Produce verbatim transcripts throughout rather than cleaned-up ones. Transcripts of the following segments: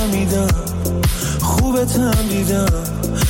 فهمیدم خوبت هم دیدم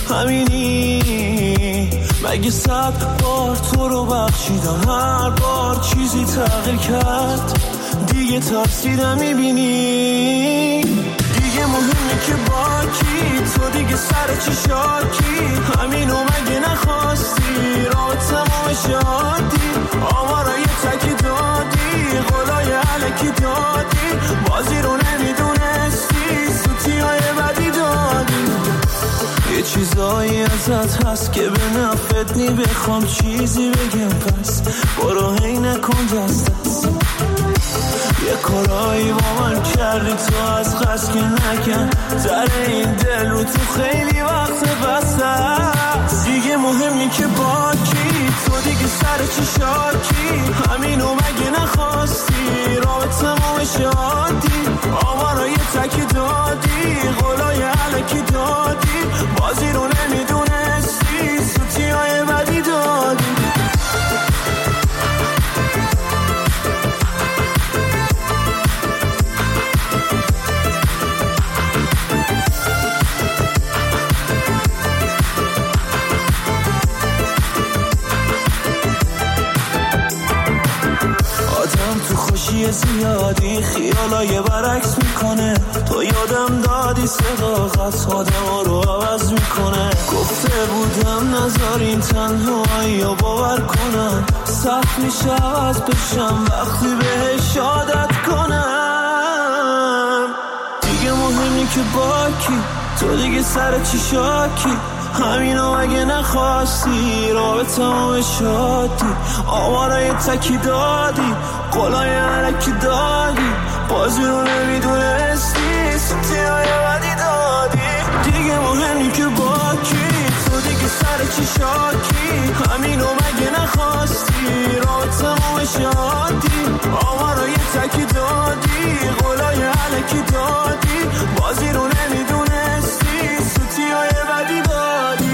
همینی مگه صد بار تو رو بخشیدم هر بار چیزی تغییر کرد دیگه ترسیدم میبینی دیگه مهمه که با کی تو دیگه سر چی شاکی همینو مگه نخواستی راه تمام شادی آمارای تکی دادی قولای علکی دادی بازی رو نمیدونستی سوتی های بدی دادی یه چیزایی ازت هست که به نفت نی بخوام چیزی بگم پس برو هی نکن دست دست یه کارایی با من کردی تو از قصد که نکن در این دل رو تو خیلی وقت بسته است دیگه مهمی که با کی تو دیگه سر چی شاکی همینو مگه نخواستی راه تمام شادی آمارای تکی دادی قولای علکی دادی بازی رو نمیدونستی سوتی های بدی دادی زیادی خیالای برعکس میکنه تو یادم دادی صداقت آدم رو عوض میکنه گفته بودم نذارین تنهایی و باور کنم سخت میشه عوض بشم وقتی بهش عادت کنم دیگه مهمی که با کی تو دیگه سر چی شاکی همینو اگه نخواستی راه به تمام شادی آمارای تکی دادی قولای علکی دادی بازی رو نمیدونستی سوتی های بدی دادی دیگه مهمی که با کی تو دیگه سر چی شاکی همینو مگه نخواستی راه تمام شادی آمارای تکی دادی قولای علکی دادی بازی رو نمیدونستی سوتی های بدی دادی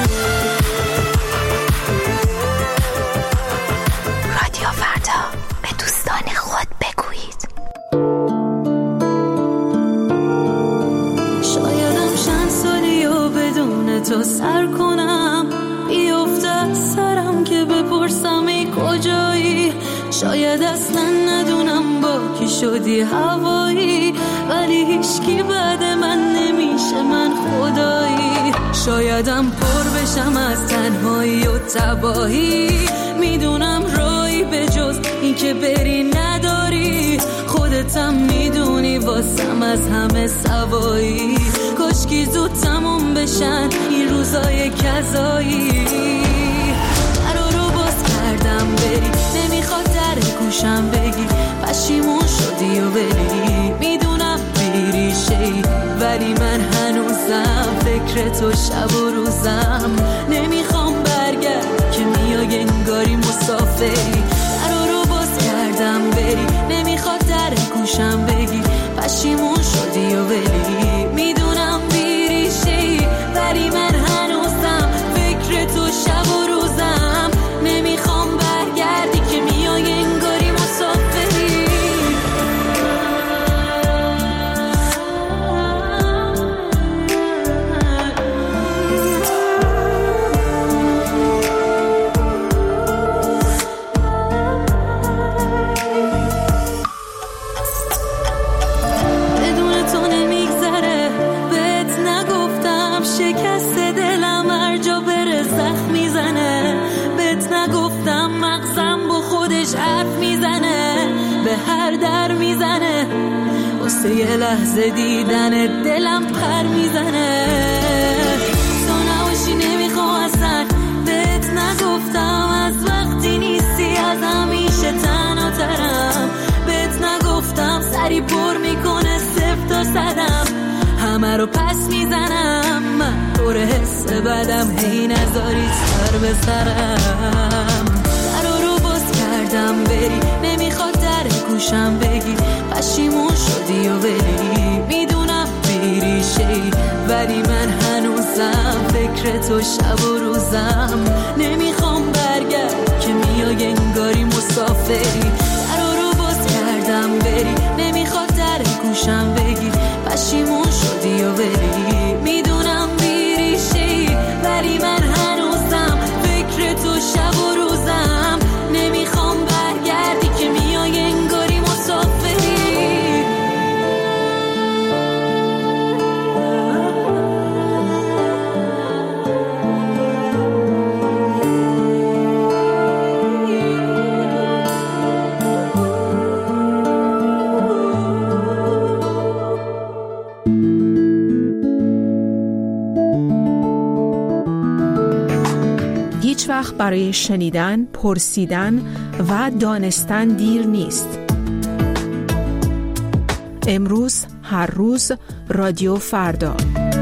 رادیو فردا به دوستان خود بگویید شایدم چند سالی و بدون تو سر کنم بیفته سرم که بپرسم ای کجایی شاید اصلا ندونم با کی شدی هوایی ولی هیچکی بعد من نمیشه من خدایی شایدم پر بشم از تنهایی و تباهی میدونم رایی به جز این که بری نداری خودتم میدونی واسم از همه سوایی کاشکی زود تموم بشن این روزای کذایی درو رو باز کردم بری نمیخواد در گوشم بگی پشیمون شدی و بری میدونم بیری شی ولی من هنوزم فکر تو شب و روزم نمیخوام برگرد که میای انگاری مسافری درو رو باز کردم بری نمیخواد در گوشم بگی پشیمون شدی و بری میدونم بیری شی ولی من هنوزم فکر تو شب و روزم نمیخوام برگردی که میای انگاری مسافری بدون تو نمیگذره بهت نگفتم شکست دلم هر جا بره زخم میزنه بهت نگفتم مغزم با خودش حرف میزنه به هر در میزنه واسه یه لحظه دیدن دلم پر میزنه تو نباشی نمیخوام اصلا بهت نگفتم از وقتی نیستی از همیشه تنها ترم بهت نگفتم سری پر میکنه صفر تا صدم همه رو پس میزنم من پر حس بدم هی نذاری سر به سرم درو رو باز کردم بری نمیخواد در گوشم بگی پشیمون شدی و بری میدونم بیری شی ولی من هنوزم فکر تو شب و روزم نمیخوام برگرد که میای انگاری مسافری درو رو باز کردم بری نمیخواد در گوشم بگی پشیمون شدی هیچ وقت برای شنیدن، پرسیدن و دانستن دیر نیست. امروز، هر روز، رادیو فردا.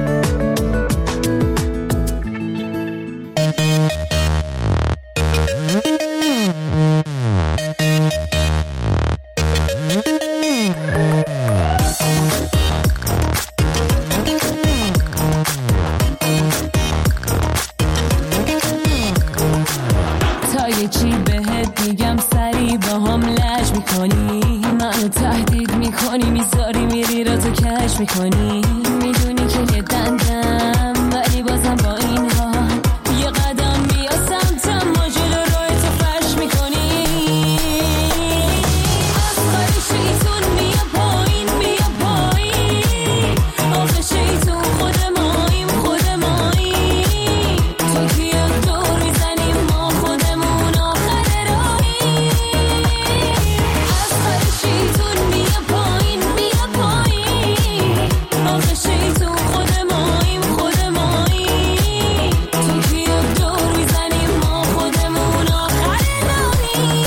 میکنی میدونی که یه دندم ولی بازم با این حال یه قدم بیا سمتم ما جلو روی تو فرش میکنی از خواهی شیطون بیا پایین بیا پایین آخه شیطون خود ماییم خود ماییم تو که یک دور میزنیم ما خودمون آخر راهیم از خواهی شیطون بیا پایین بیا پایین آخه شیطون خود ماییم خود ماییم تو که یک دور میزنیم ما خودمون آخر راهیم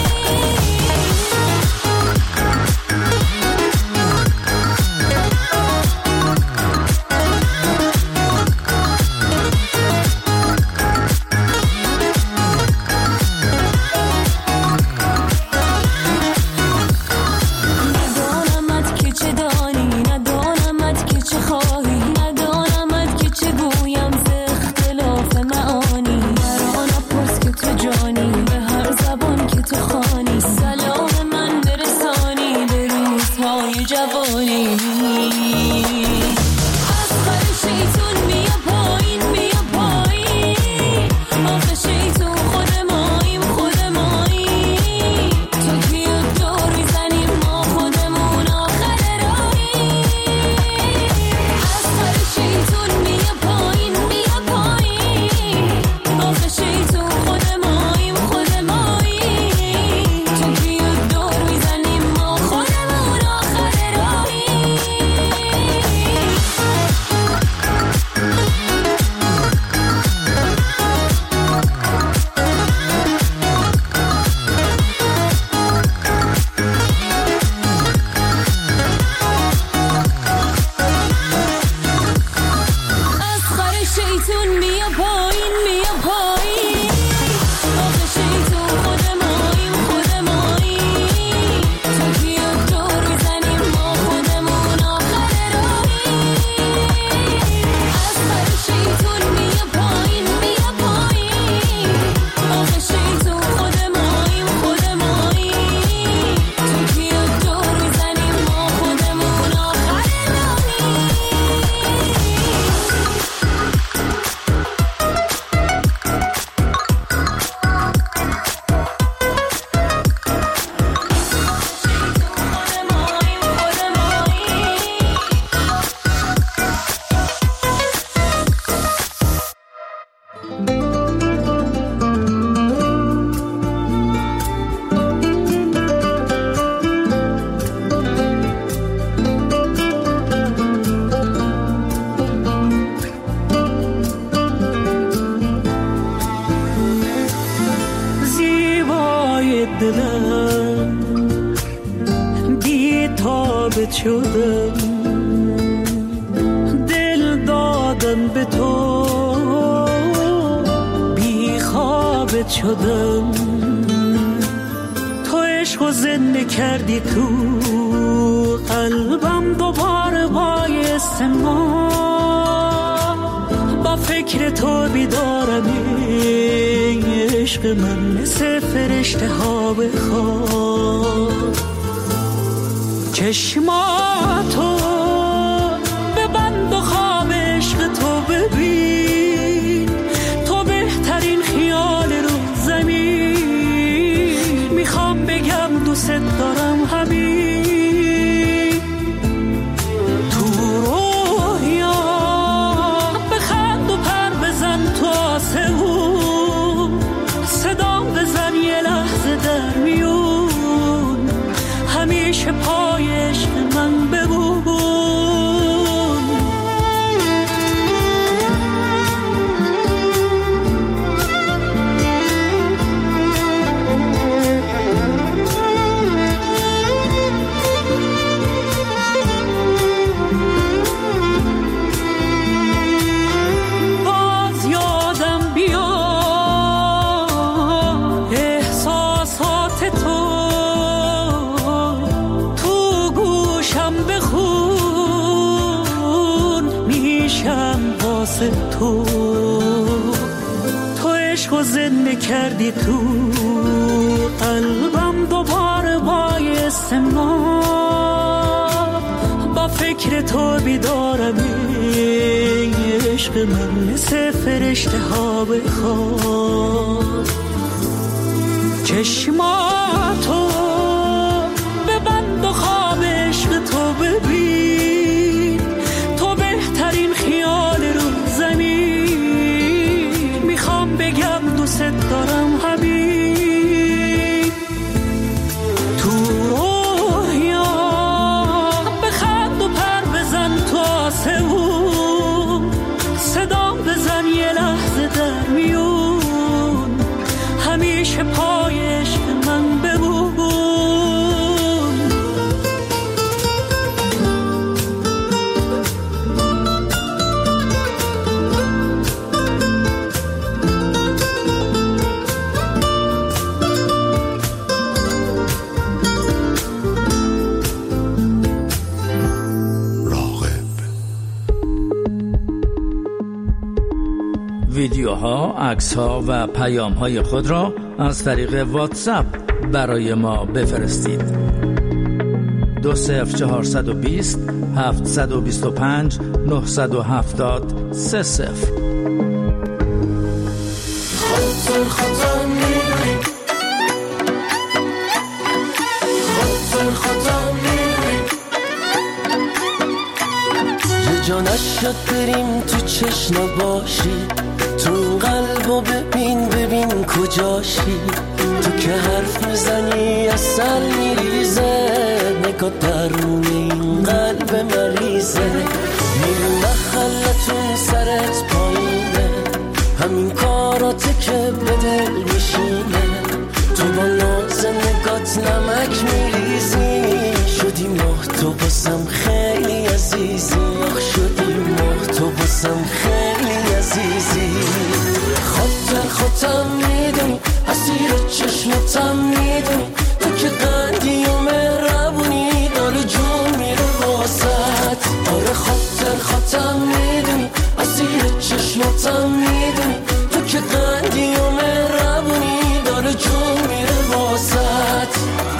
ندانمت که چه دانی ندانمت که چه خواهی ندانمت که چه گویم ز اختلاف معانی مرا نپرس که تو جانی به هر زبان که تو خوانی سلام من برسانی به روزهای جوانی از خر شیطون بیا پایین بیا پایین آخه شیطون خود ماییم خود ماییم تو که یک دور میزنیم ما خودمون آخر راهیم از خر شیطون بیا پایین بیا پایین آخه شیطون خود ماییم خود ماییم تو که یک دور میزنیم ما خودمون آخر راهیم از خر شیطون بیا پایین بیا پایین آخه شیطون خود ماییم خود ماییم تو که یک دور میزنیم ما خودمون آخر راهیم از خر شیطون بیا پایین بیا پایین آخه شیطون خود ماییم خود ماییم تو که یک دور میزنیم ما خودمون آخر راهیم زیبای دلم بی تابت شدم دل دادم به تو بی خوابت شدم تو عشق و زنده کردی تو قلبم دوباره بایست ما با فکر تو بیدارم عشق من مثل فرشته ها بخواد چشماتو ببند و خواب عشق تو ببین تو بهترین خیال رو زمین میخوام بگم دوست دارم همین تو رویا بخند و پر بزن تو آسمون صدام بزن یه لحظه در میون همیشه پای عشق من بمون بشم واسه تو. تو عشقو زنده کردی تو قلبم، دوباره بایست ما با فکر تو بیدارم. عشق من مثل فرشته ها بخواب، چشماتو ببند و خواب عشق تو ببین. تو بهترین خیال رو زمین، میخوام بگم دوست دارم حبیب. تو رویا بخند و پر بزن تو آسمون، صدام بزن یه لحظه در میون، همیشه پای عشق من بمون. ویدیوها، عکس‌ها و پیام‌های خود را از طریق واتساپ برای ما بفرستید. دو صفر چهارصد و بیست هفتصد و بیست و پنج نهصد و هفتاد سه صفر. خاطر خاطر میری، خاطر خاطر میری، یه جا نشد بریم تو چشم باشی، تو قلبو ببین ببین کجاشی. تو که حرف میزنی اصل میریزه، نگاه درون این قلب مریضه. میری محلتون سرت پایینه، همین کاراته که به دل میشینه. تو با ناز نگات نمک میریزی، شدی ماه تو باسم خیلی عزیزی. شدی ماه تو باسم خیلی عزیزی. خاطر خاطر میدونی، اسیر چشمتم میدونی، تو که قندی و مهربونی، داره جون میره واسط. آره خاطر خاطر میدونی، اسیر چشمتم میدونی، تو که قندی و مهربونی، داره جون میره واسط.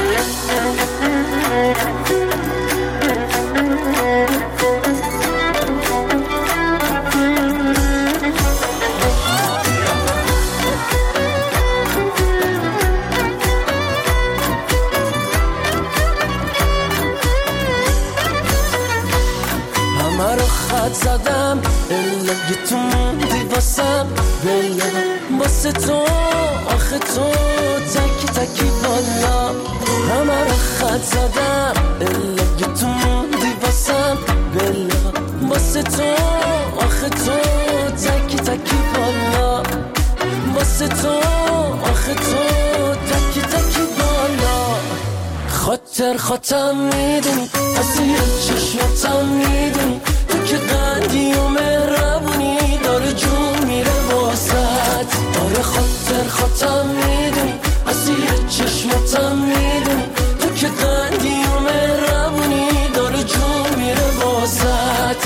زدم الا تو موندی واسم، بلا واسه تو آخه تو تکی تکی بالا. همه رو خط زدم الا تو موندی واسم، بلا واسه تو آخه تو تکی تکی بالا. واسه تو آخه تو تکی تکی بالا. خاطر خاطر میدونی، اسیر چشمتم میدونی، تو که قندی و مهربونی، داره جون میره واسط. آره خاطر خاطر میدونی، اسیر چشمتم میدونی، تو که قندی و مهربونی، داره جون میره واسط.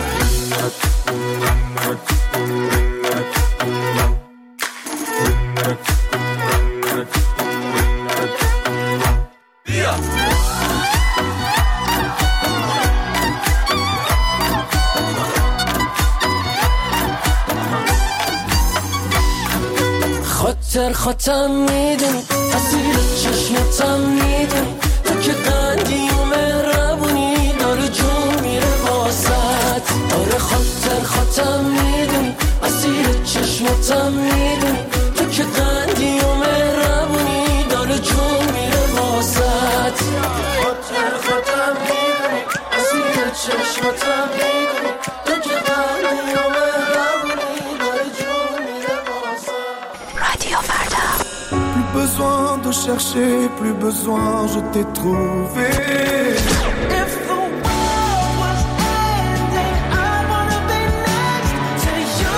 خاطر خاطر میدونی، اسیر چشمتم میدونی، تو که قندی و مهربونی، داره جون میره واسط. آره خاطر خاطر میدونی، اسیر چشمتم میدونی، تو که قندی و مهربونی، داره جون میره واسط. خاطر خاطر میدونی، اسیر چشمتم میدونی، تو که قندی و مهربونی، داره جون میره واسط. رادیو فردا. Plus besoin de chercher, plus besoin, je t'ai trouvé. If the world was ending, I wanna be next to you.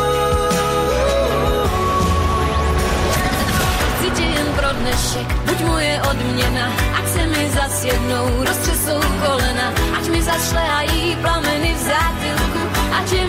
Cíti jen pro dnešek, buď moje odměna, ať se mi zas jednou roztřesou kolena, ať mi zas šlehají plameny v zátylku, ať je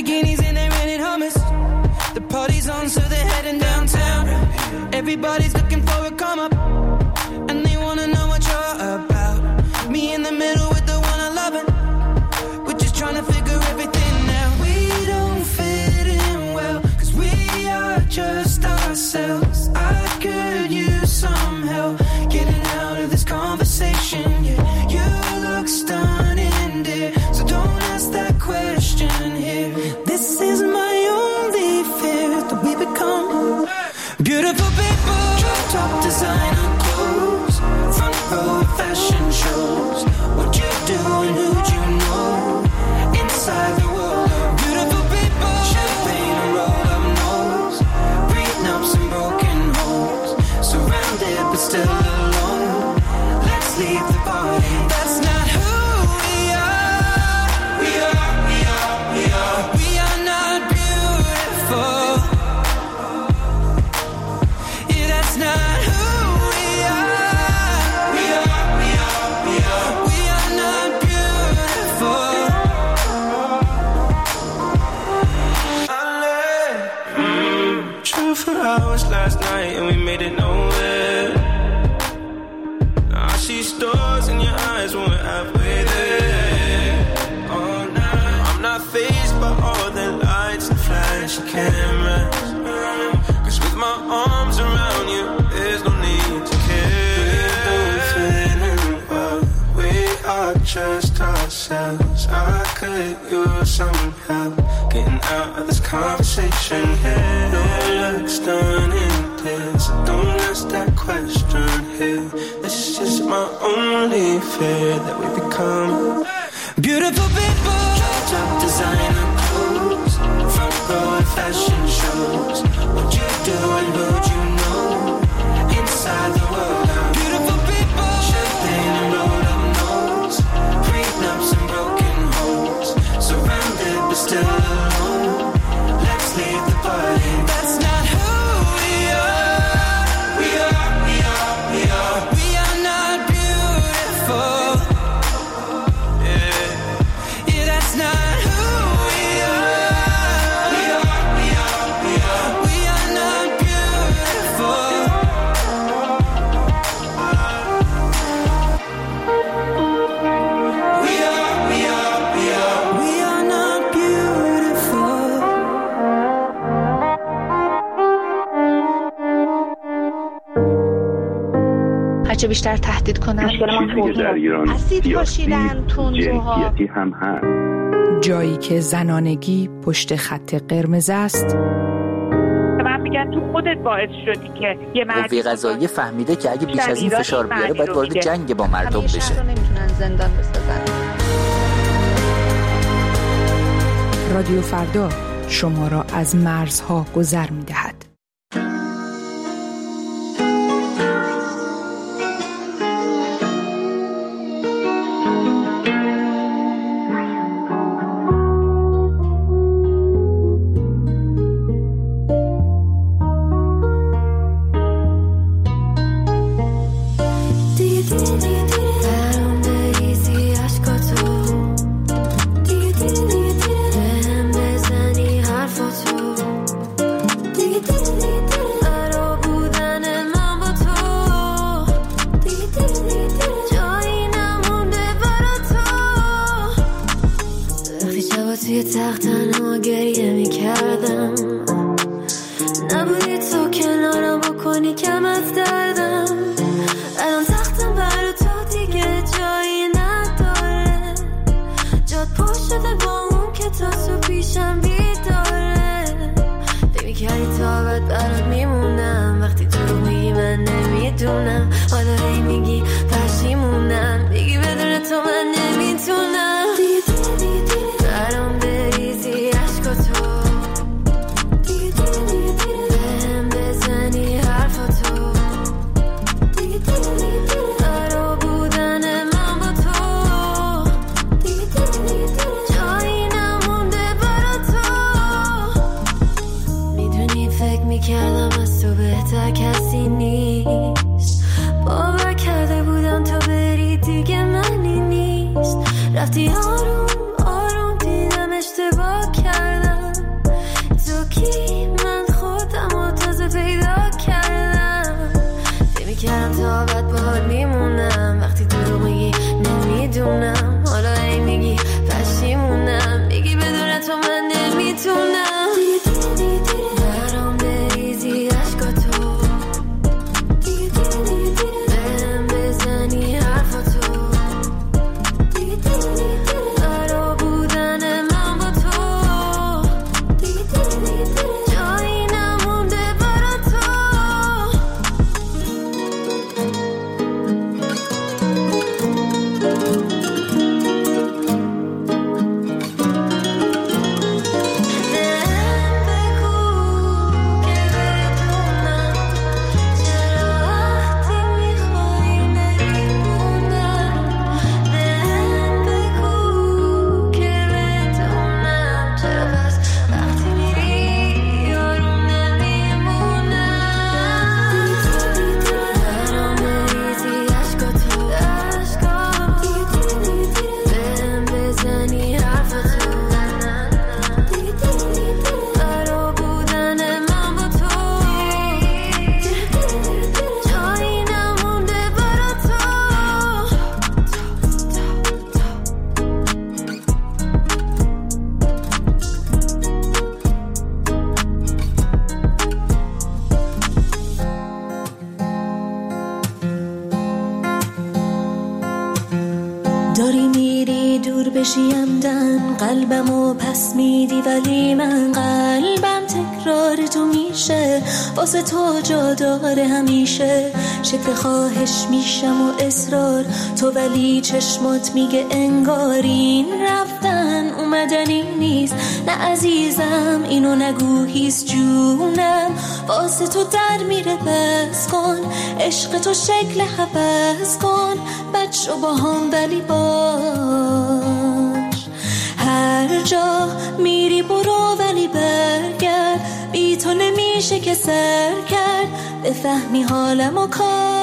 Lamborghinis and they rented hummus. The party's on, so they're heading downtown. Everybody's looking for a come up, and they wanna know what you're about. Me in the middle with the one I love it. We're just trying to figure everything out. We don't fit in well, cause we are just ourselves. I could use some help getting out of this conversation. Yeah, you look stunning, dear, so don't ask that question here. This is my only fear, that we become beautiful people. Top designer clothes, front row fashion shows. What you do and who'd you know? Inside the world of beautiful people. Champagne and roll up nose, prenups and broken homes. Surrounded but still alone. Let's leave the party. That's not who we are. We are, we are, we are. We are not beautiful. Yeah, that's not who we are. We are, we are, we are. We are not beautiful. I let mm, chill for hours last night and we made it nowhere. Now I see stars in your eyes when we're halfway there. All night, I'm not fazed by all the lights and flashy cameras. Cause with my arms around you, there's no need to care. We don't fit in well, we are just ourselves. I could use some help getting out of this conversation here. No looks done in this, so don't ask that question here. This is just my only fear, that we become beautiful people. Top designer clothes, front row at fashion shows. What you do and who'd you know? Inside the world of beautiful people. Champagne and roll up nose, prenups and broken homes. Surrounded but still alone. Let's leave the party. That's not who we are. We are, we are, we are. We are not beautiful. Yeah, yeah, that's not who we are. We are, we are, we are. We are not beautiful. We are, we are, we are. We are not beautiful. هرچه بیشتر تهدید کنن چیزی که در ایران اسید پاشیدن، تندروها، جنسیتی هم هست. جایی که زنانگی پشت خط قرمز است. من میگن تو خودت باعث شدی که یه مرد قوه قضاییه فهمیده که اگه بیش از این فشار بیاره باید وارد جنگ با مردم بشه. همیشه رو نمیتونن زندان بسازن. رادیو فردا شما را از مرزها گذر می‌دهد. دیگه قلبمو پس میدی ولی من قلبم تکرار تو میشه، واسه تو جا داره همیشه. شکل خواهش میشم و اصرار تو، ولی چشمات میگه انگارین رفتن اومدنی نیست. نه عزیزم اینو نگو هیست جونم، واسه تو در میره بس کن، عشق تو شکل حبس کن، بچه با هم ولی باش. هر جا میری برو ولی برگرد، بی تو نمیشه که سر کرد، بفهمی حالم و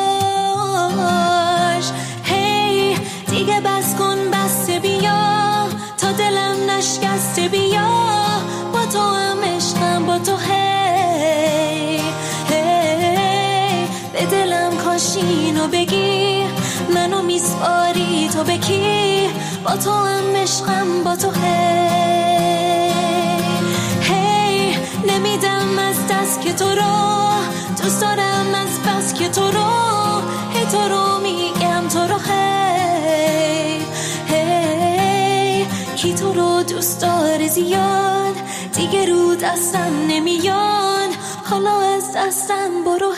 کاش. هی دیگه بس کن بسته بیا، تا دلم نشکسته بیا، با تو هم عشقم با تو. هی هی به دلم کاش اینو بگی، منو میسپاری تو بکی، با تو هم عشقم با تو. هی هی نمیدم از دست که تو رو دوست دارم، از بس که تو رو هی تو رو میگم تو رو. هی هی کی تو رو دوست داره زیاد، دیگه رو دستم نمیاد، حالا از دستم برو.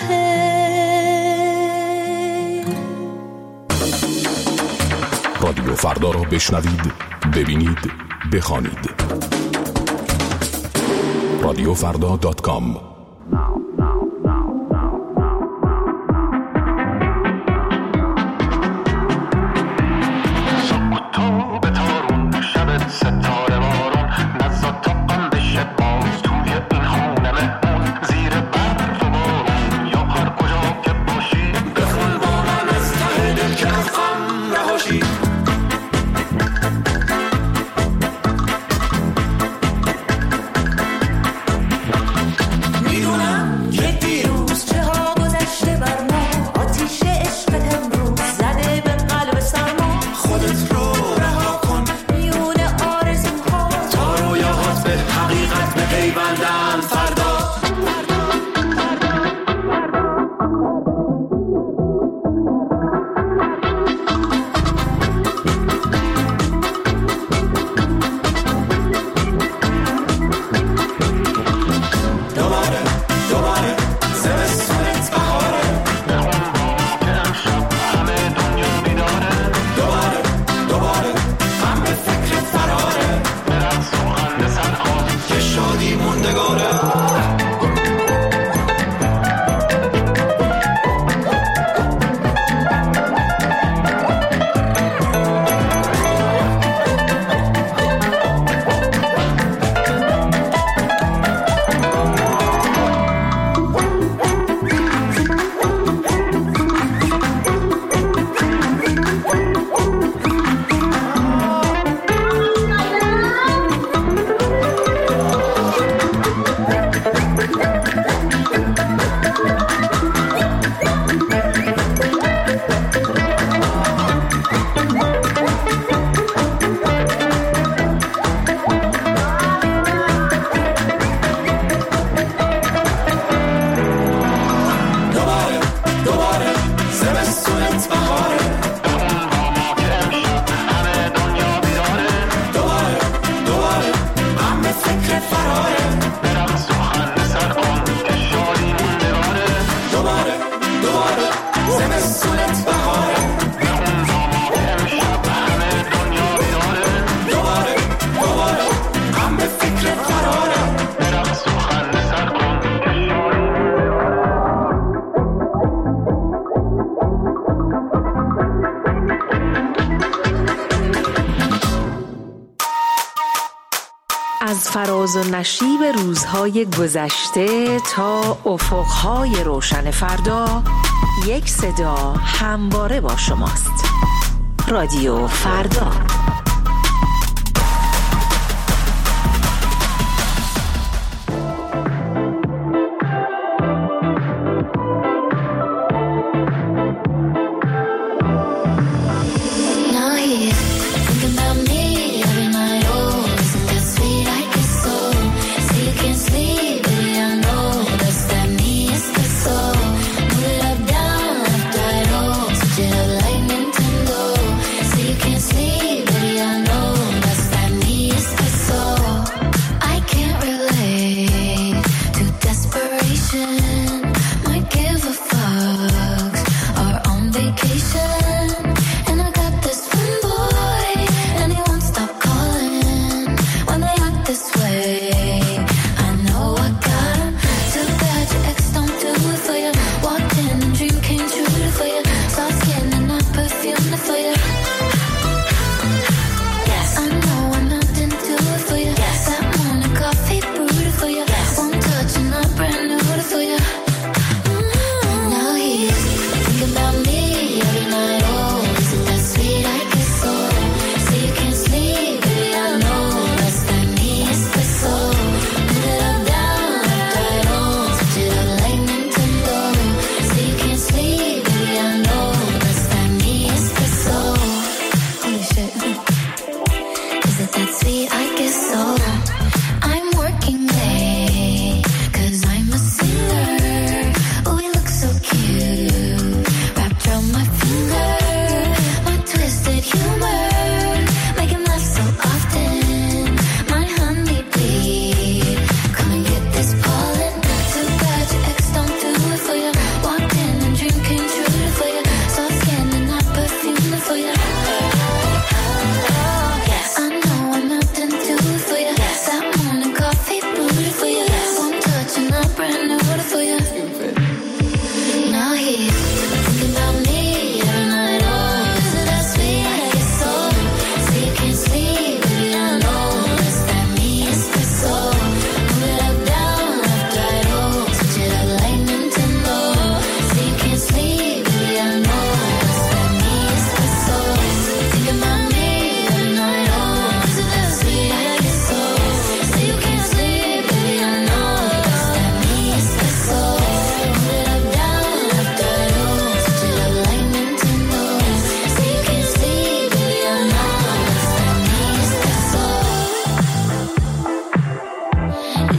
هی رادیو فردا رو بشنوید، ببینید، بخوانید. رادیو فردا دات کام. از فراز و نشیب روزهای گذشته تا افقهای روشن فردا، یک صدا همواره با شماست. رادیو فردا. Sleep.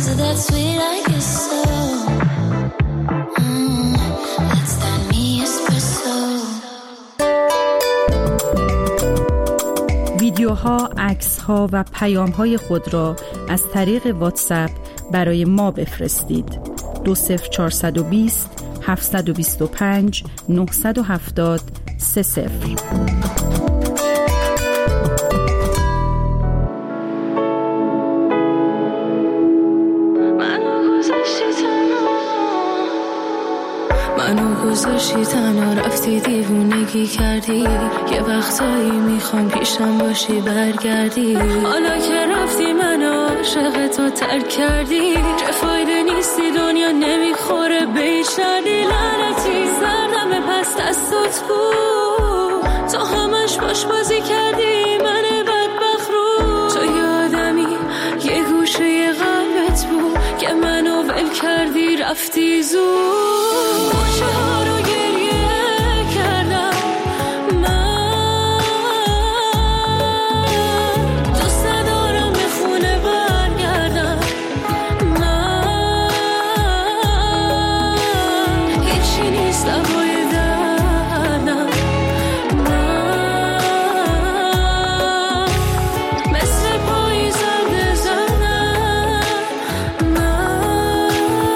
Is it that sweet? I guess so. Mm, that's that me espresso. ویدیوها، عکس‌ها و پیام‌های خود را از طریق واتساپ برای ما بفرستید. دو صفر چهارصد و بیست هفتصد و بیست و پنج نهصد و هفتاد سه صفر. منو گذاشتی تنها رفتی دیوونگی کردی یه وقتایی میخوام پیشم باشی برگردی حالا که رفتی منو عاشق تو ترک کردی چه فایده نیستی دنیا نمیخوره به هیچ دردی لعنتی سردم پس دستت بود تو همش باش بازی کردی من بدبخت رو تو یادمی یه گوشه قلبت بود که منو ول کردی رفتی زود کوچه ها رو گریه کردم من دوست ندارم به خونه برگردم من هیچی نیست دوای دردم من مثل پاییزم بزنم من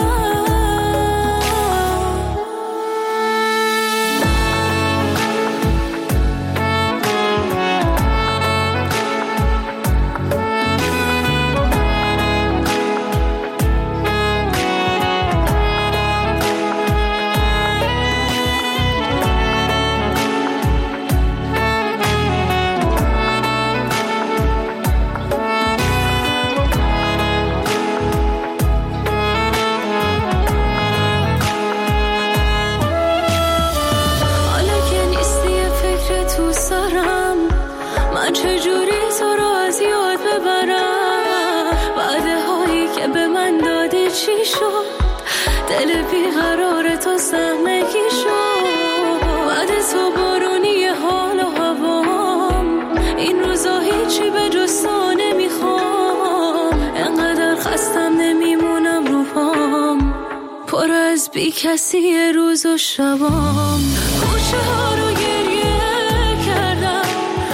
چجوری تو رو از یاد ببرم وعده هایی که به من دادی چی شد دل بیقرار تو سهمگی شد وعده تو بارونی حال و هوام این روزا هیچی به جز تو نمیخوام انقدر خستم نمیمونم رو پام پر از بی کسی روز و شبام کوچه ها رو گریه کردم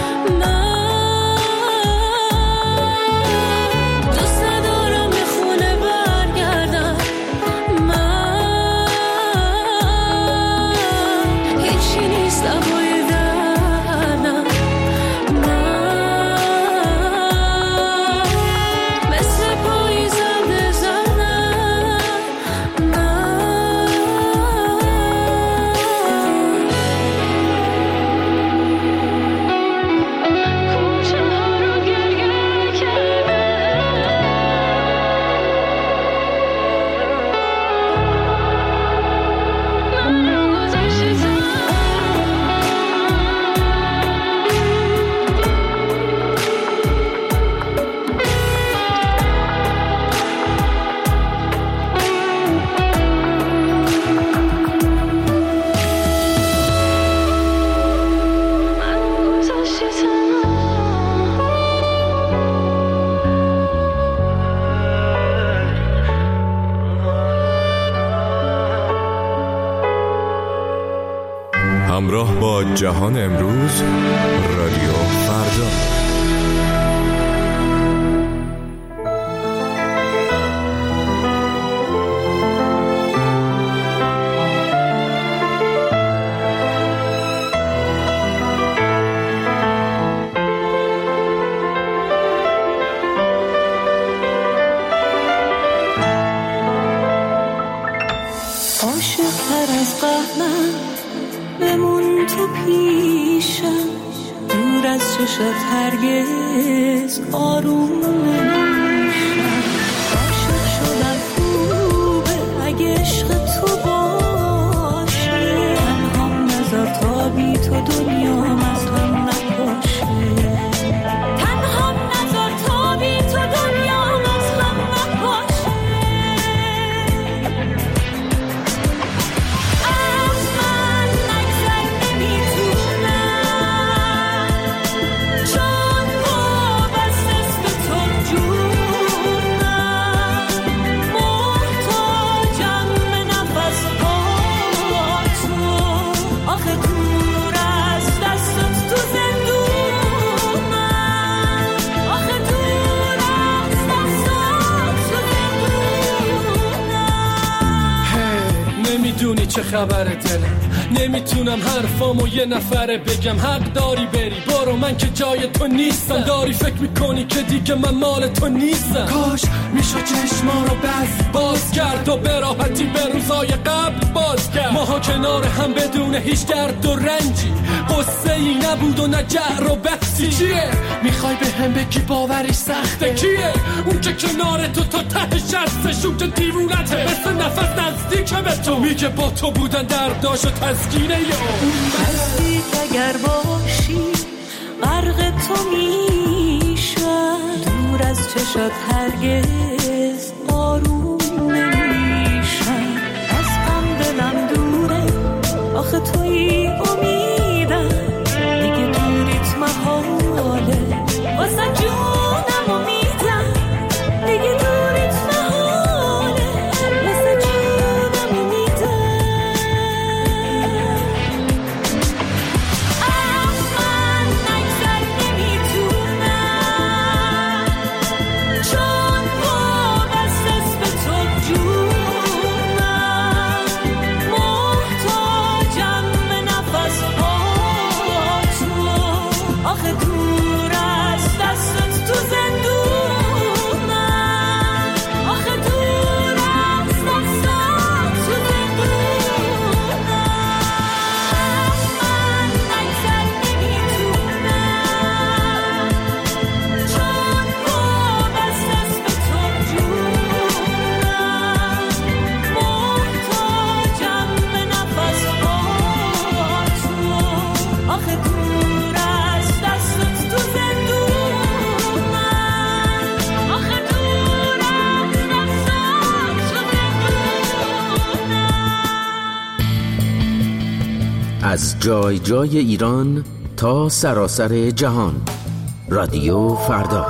همراه با جهان امروز رادیو فردا. عاشق‌تر از قبلم بمون تو پیشم دور از چشت هرگز آروم نمیشم عاشق شدم خوبه اگه عشق تو باشه تنهام نذار تا بی تو دنیام از هم نپاشه تنهام نذار تا بی تو دنیام از هم نپاشه چون با بست اسم تو جون چه خبره دلم، نمیتونم حرفامو یه نفره بگم. حق داری بری برو، من که جای تو نیستم. داری فکر میکنی که دیگه من مال تو نیستم. کاش میشد چشما رو بس باز کرد و به راحتی به روزای قبل باز کرد. ماها کنار هم بدون هیچ درد و رنجی، قصه ای نبود و نه جعر و بحثی. چیه میخوای به هم بگی باورش سخته؟ کیه اون که کنار تو تا ته شستش؟ اون که دیوونته مثل نفس نزدیک به تو، میگه با تو بودن درداش و تسکینه یا بستی اگر باشی غرق تو میشم، دور از چشات هرگز آروم نمیشم. از غم دلم دوره آخه توی امیدم، دیگه دوریت محاله واسه جونم امیدم. دیگه دوریت محاله واسه جونم امیدم. از من نگذر نمیتونم، چون وابسته به تو جونم. محتاجم به نفس با تو، آخه دور از دستت تو زندونم. آخه دور از دستت تو زندونم. من نگذر نمیتونم، چون وابسته به تو جونم. محتاجم به نفس با تو، آخه دور از دستت تو زندونم. آخه دور از دستت تو زندونم. از جای جای ایران تا سراسر جهان، رادیو فردا.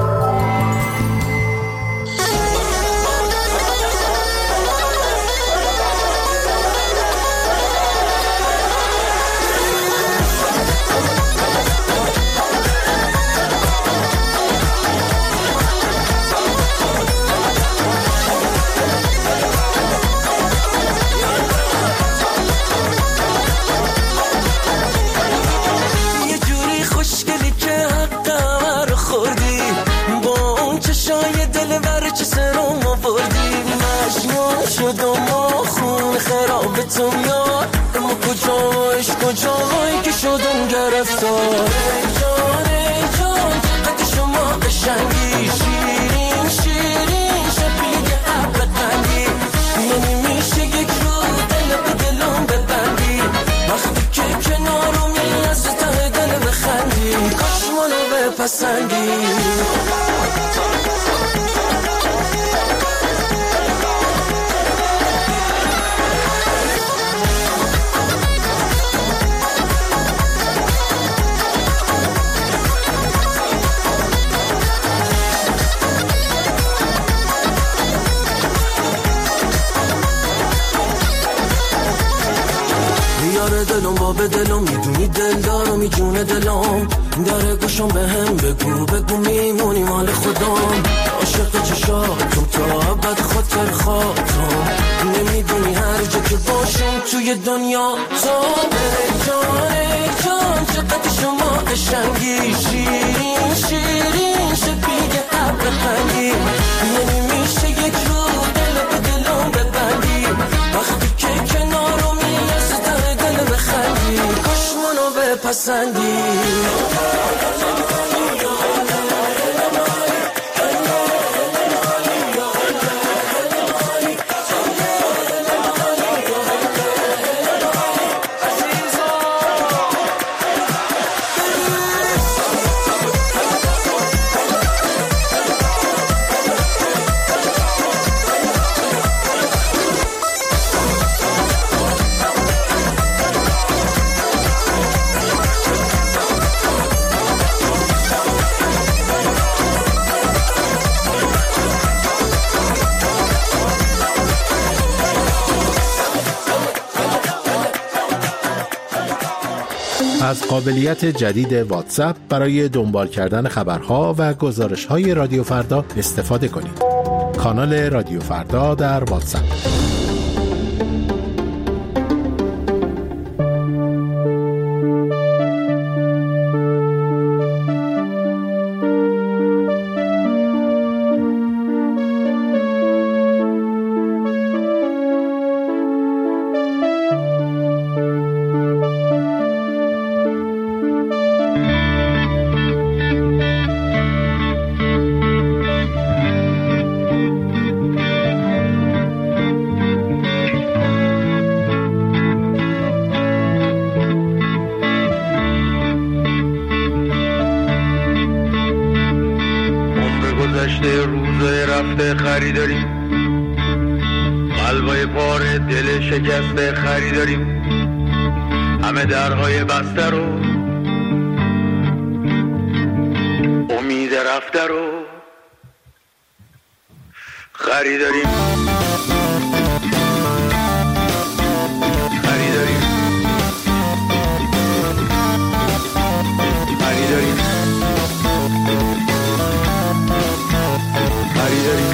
یه جوری خوشگلی که حقم رو خوردی، با اون چشای دلبر چه سرم آوردی. مجنون شدم و خون خراب تو میاد، اما کجاش کجایی که شدم گرفتار. ای جان ای جان قد شما قشنگی، شیرین شیرین شبیه ابر قندی. نمیشه یک رو دل به دلم ببندی، وقتی که کنارمی از ته دل بخندی. کاش منو بپسندی. یار دلم با به دلم، میدونی دل دارم میجونه دلم. داره گوشم به هم بگو بگو میمونی مال خودم. عاشق چشاتم تا ابد خاطر خاطرم، نمیدونی هر جا که باشم توی دنیا تو. ای جان ای جان چقدر شما قشنگی، شیرین شیرین شبیه ابر قندی. نمیشه یک رو دل به دلم ببندی، وقتی که کنارمی از ته دل بخندی. کاش منو بپسندی. از قابلیت جدید واتساپ برای دنبال کردن خبرها و گزارش‌های رادیو فردا استفاده کنید. کانال رادیو فردا در واتساپ. پاره پاره دل شکسته خریداریم، همه درهای بسته رو امید رفته رو خریداریم خریداریم خریداریم خریداریم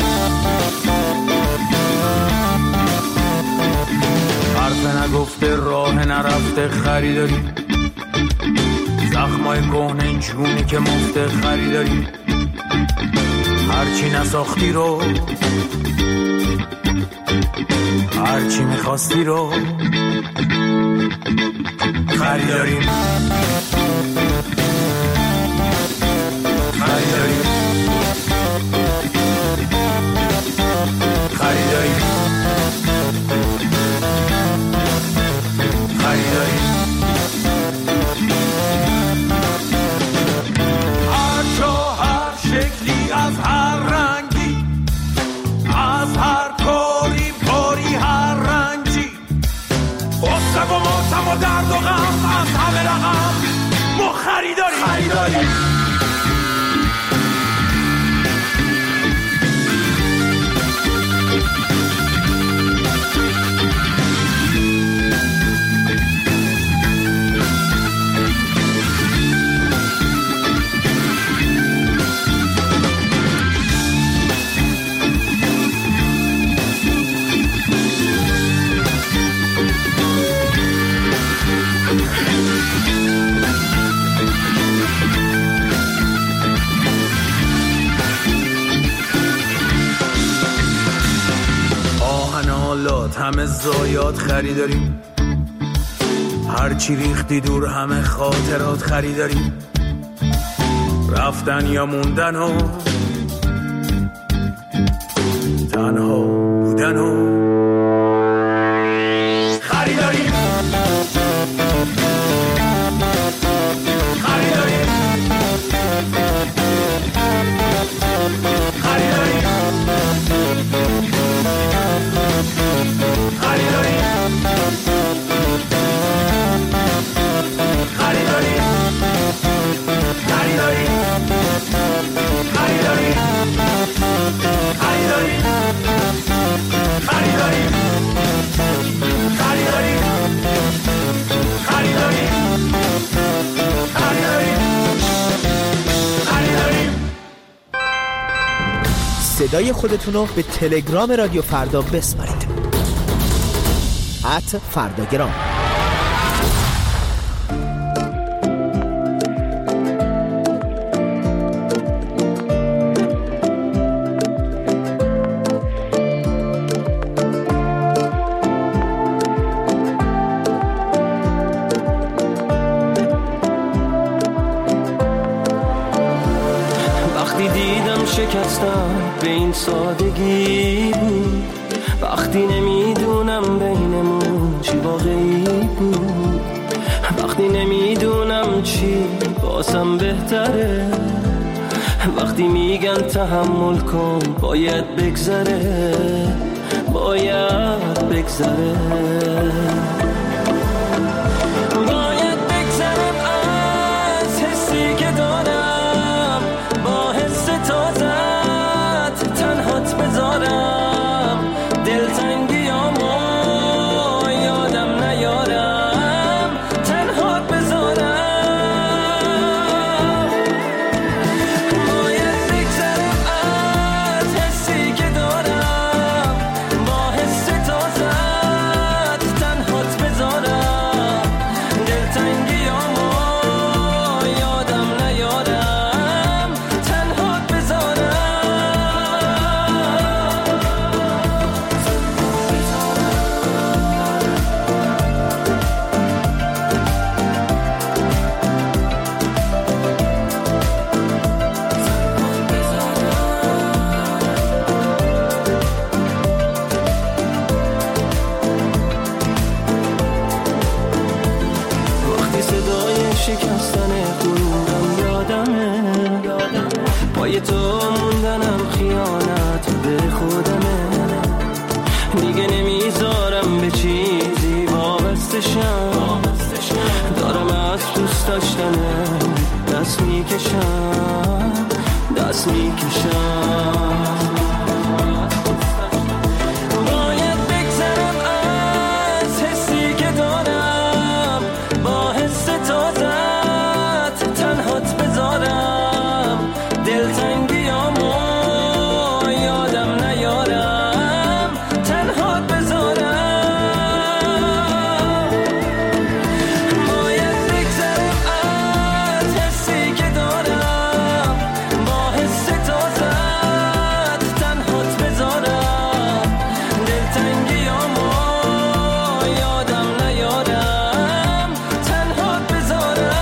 حرف نگفته راه نرفته خریداریم، زخمای کهنه جونی که مفته خریداریم، هرچی نساختی رو هرچی میخواستی رو خریداریم خریداریم خریداریم خریداریم هر جا هر شکلی از هر رنگی، از هر کاری باری هر رنجی، غصه و ماتم و درد و غم از همه رقم ما خریداریم خریداریم همه زایات خریداریم، هرچی ریختی دور همه خاطرات خریداریم، رفتن یا موندن و تنها بودن و خریداریم خریداریم خریداریم صدای خودتون رو به تلگرام رادیو فردا بسپارید. ات فرداگرام. به این سادگی بود، وقتی نمیدونم بینمون چی واقعی بود، وقتی نمیدونم چی باسم بهتره، وقتی میگن تحمل کن باید بگذره باید بگذره دوست داشتنه دست میکشم دست میکشم باید بگذرم از حسی که دارم با حس تازت تنهات بذارم دلتنگیامو یادم نیارم تنهات بذارم باید بگذرم از حسی که دارم با حس تازت تنهات بذارم دلتنگیامو یادم نیارم تنهات بذارم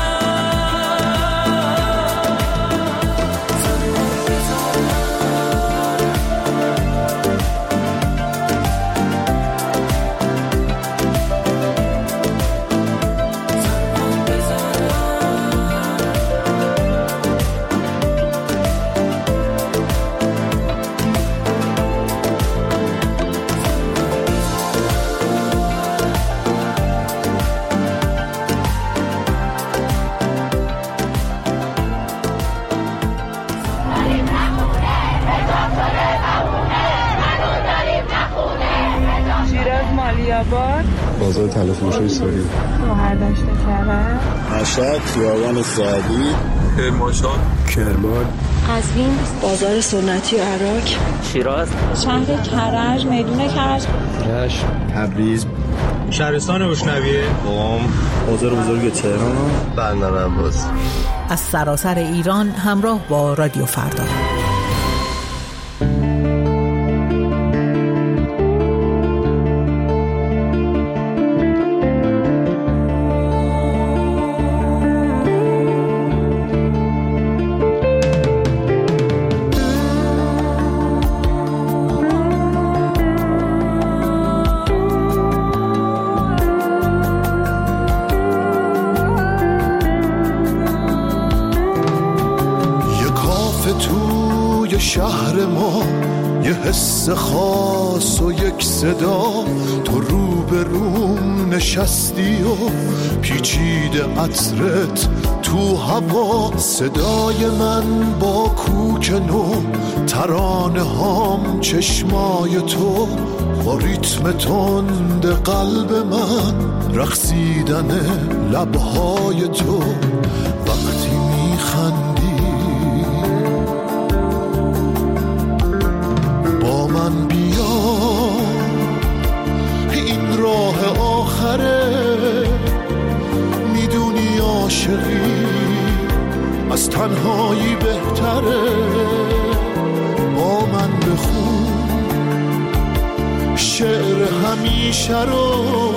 شیراز مالیاباد بازار تلفروشی سوری شهردشت کرد مشهد خیابان سعدی کرمانشاه کرمان قزوین بازار سنتی عراق شیراز شهر کرج میدون کرج رشت تبریز شهرستان روشنویه قم بازار بزرگ تهران بندرعباس. از سراسر ایران همراه با رادیو فردا. شهر ما یه حس خاص و یک صدا، تو رو به روم نشستی و پیچیده عطرت تو هوا، صدای من با کوک نو، ترانه هام چشمای تو، با ریتم تند قلب من رقصیدن لبهای تو، وقتی میخندی من بیا، این راه آخره، میدونی عاشقی از تنهایی بهتره، با من بخون شعر همیشه رو،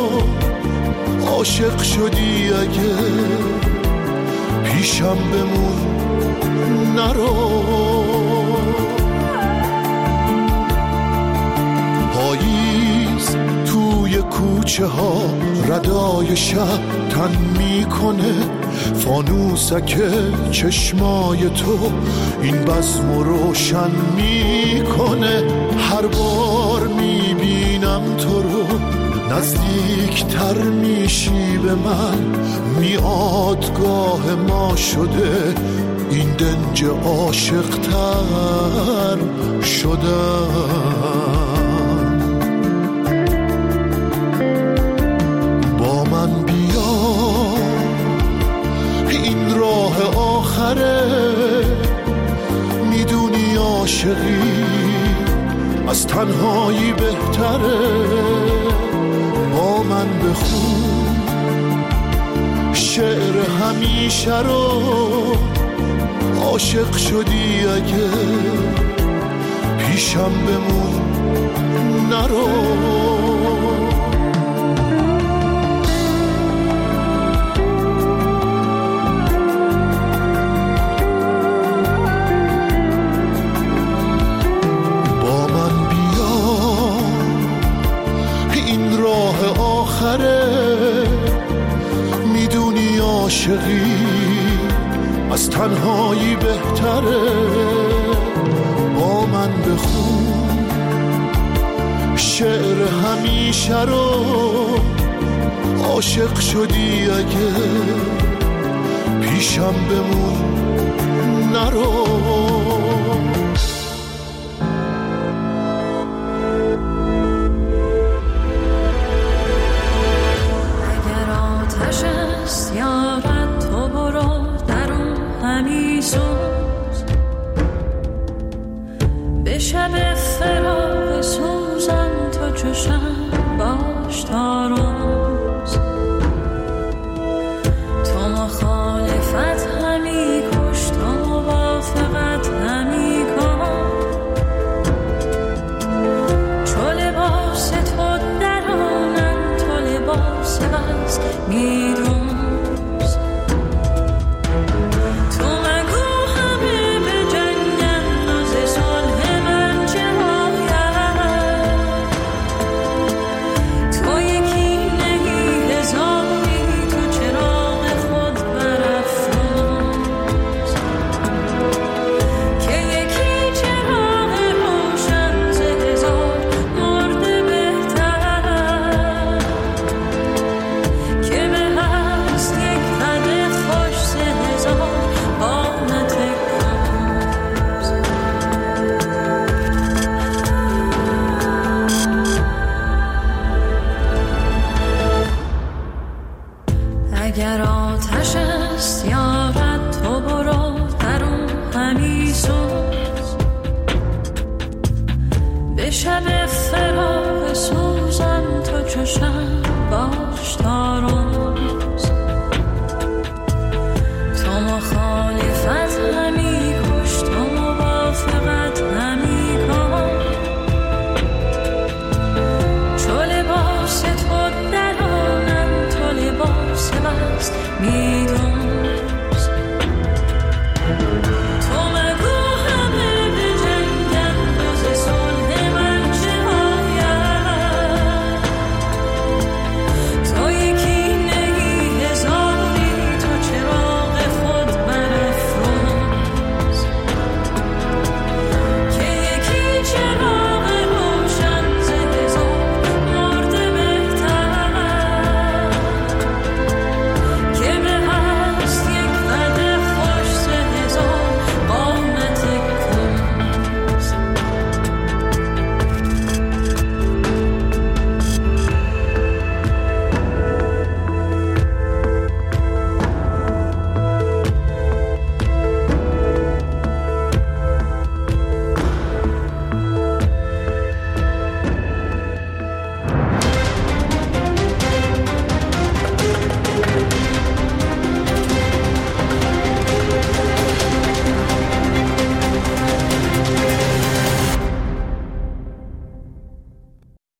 عاشق شدی اگه پیشم بمون نرو. پاییز توی کوچه ها ردای شب تن میکنه، فانوسک چشمای تو این بزم روشن میکنه، هر بار میبینم تو رو نزدیک تر میشی به من، میادگاه ما شده این دنج عاشق تر شدن. با من بیا، این راه آخره، میدونی عاشقی از تنهایی بهتره، با من بخون شعر همیشه رو، عاشق شدی اگه پیشم بمون نرو. با من بیا، این راه آخره، میدونی عاشقی از تنهایی بهتره، با من بخون شعر همیشه رو، عاشق شدی اگه پیشم بمون نرو